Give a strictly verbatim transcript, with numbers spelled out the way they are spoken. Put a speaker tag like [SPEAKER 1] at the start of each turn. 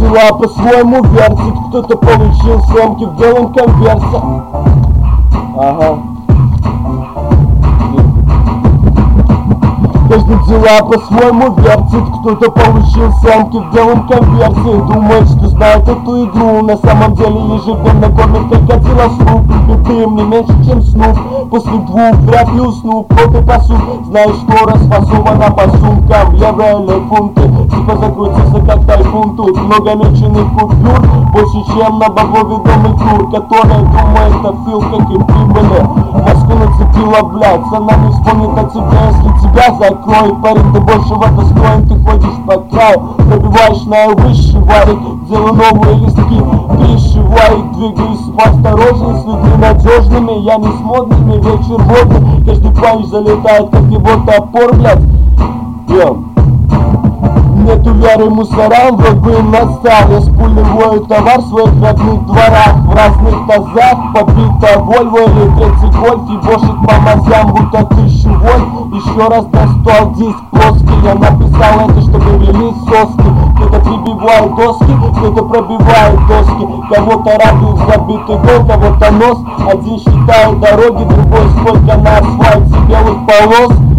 [SPEAKER 1] дела по-своему вертит. Кто-то получил съемки в белом конверте. Ага. Каждый дела по-своему вертит. Кто-то получил съемки в белом конверте. Думает, что знает эту игру. На самом деле ежедневно кормит крокодила Снуп. И ты мне меньше, чем Снуп. После двух вряд ли усну. Вот и посуд. Знаешь, что расфасовано по сумкам. Евро или фунты. Типа закрутился как тайфун. Тут много меченых купюр. Больше, чем на бабло ведомый тур. Который думает о фил, как и прибыли. Маску нацепила, блядь. Она не вспомнит о тебе, если тебя закрыть. Парень, ты большего достоин, ты ходишь по краю, пробиваешь на высший варик, делаю новые листки, пищи варик, двигаюсь поосторожней, с людьми надежными, я не с модными, вечер водный, каждый панч залетает, как его топор, блядь. Yeah. Нету веры мусорам, враг бы им настал. Я спуливаю товар в своих родных дворах. В разных тазах побита Вольво или третий гольф. Ебошит по мазям, будто тысячу вольт. Еще раз достал диск плоский. Я написал это, чтобы вели соски. Кто-то прибивает доски, кто-то пробивает доски. Кого-то радует забитый гол, кого-то нос. Один считает дороги, другой сколько на асфальте белых полос.